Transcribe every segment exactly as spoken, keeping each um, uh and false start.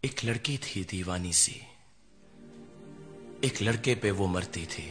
एक लड़की थी दीवानी सी, एक लड़के पे वो मरती थी।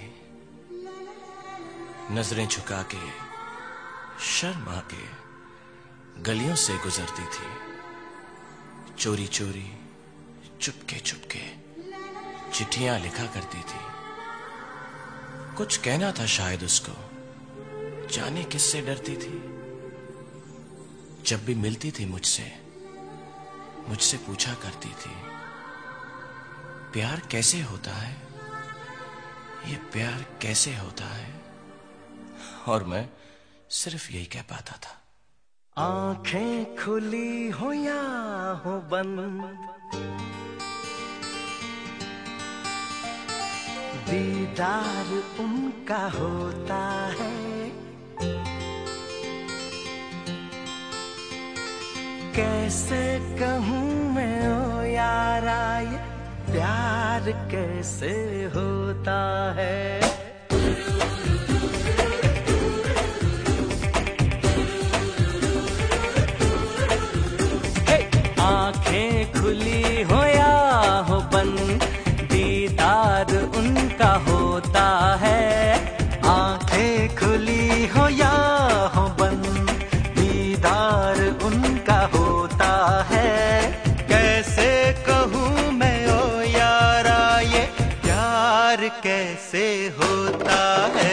नजरें झुका के शर्मा के गलियों से गुजरती थी। चोरी चोरी चुपके चुपके चिट्ठियां लिखा करती थी। कुछ कहना था शायद उसको, जाने किससे डरती थी। जब भी मिलती थी मुझसे मुझसे पूछा करती थी, प्यार कैसे होता है, ये प्यार कैसे होता है। और मैं सिर्फ यही कह पाता था। आंखें खुली हो या हो बंद, दीदार उनका होता है। कैसे कहूँ मैं ओ यारा, ये प्यार कैसे होता है। आंखें खुली हो या हो बंद, दीदार उनका होता है। आंखें खुली हो या हो बंद, दीदार उनका होता है। कैसे कहूँ मैं ओ यारा, ये प्यार कैसे होता है।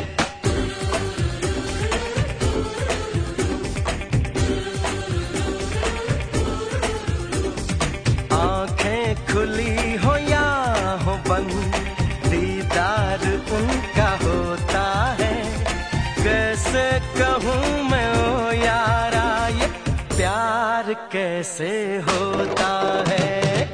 खुली हो या हो बंद, दीदार उनका होता है। कैसे कहूँ मैं ओ यारा, ये प्यार कैसे होता है।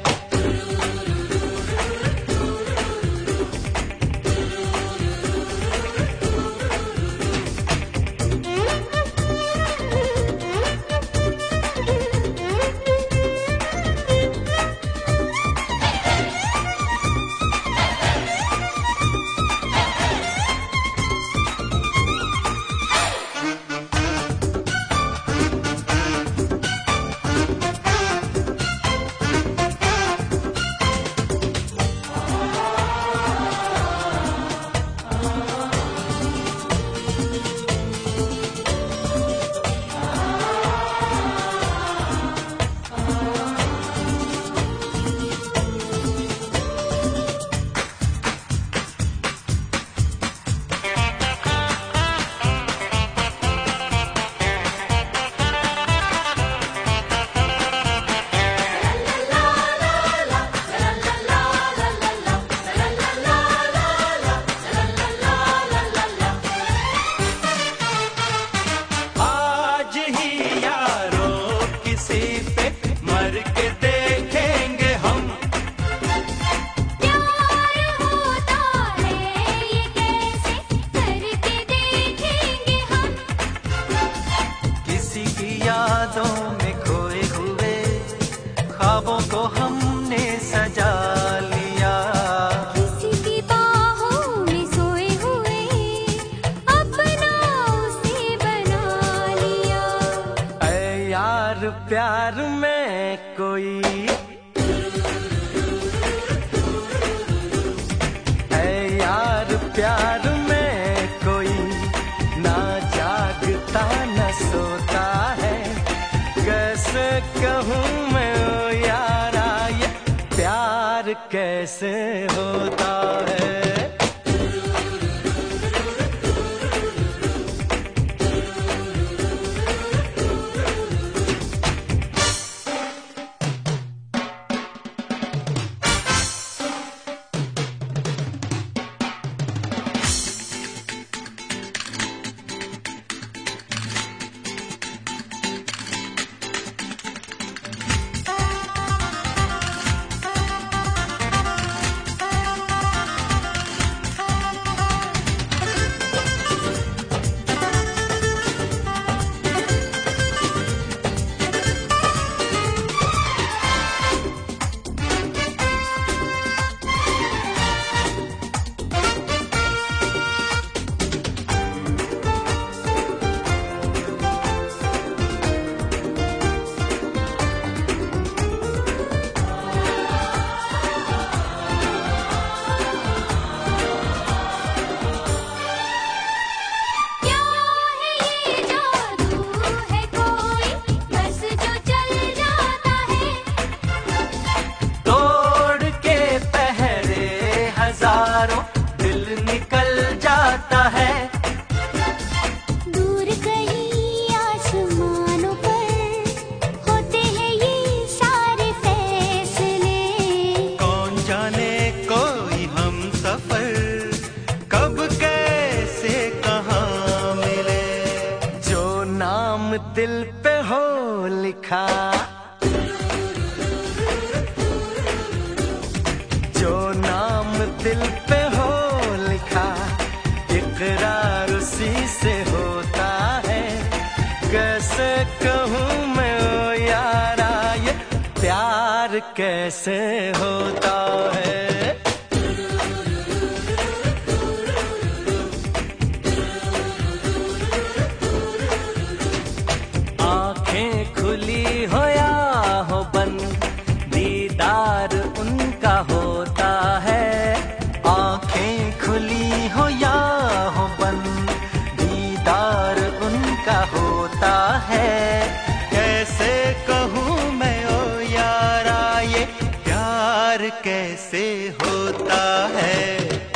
ख्वाबों को हमने सजा लिया। किसी की बाहों में सोए हुए अपना उसे बना लिया। ऐ यार प्यार में कोई, ऐ यार प्यार में कोई ना जागता न सोता है। कैसे कहूँ मैं कैसे होता है। दिल पे हो लिखा इकरार उसी से होता है। कैसे कहूँ मैं ओ यारा ये प्यार कैसे होता है। आंखें खुली हो या हो बंद दीदार उनका होता है। आंखें खुली हो या हो बंद दीदार उनका होता है। कैसे कहूँ मैं ओ यारा ये प्यार कैसे होता है।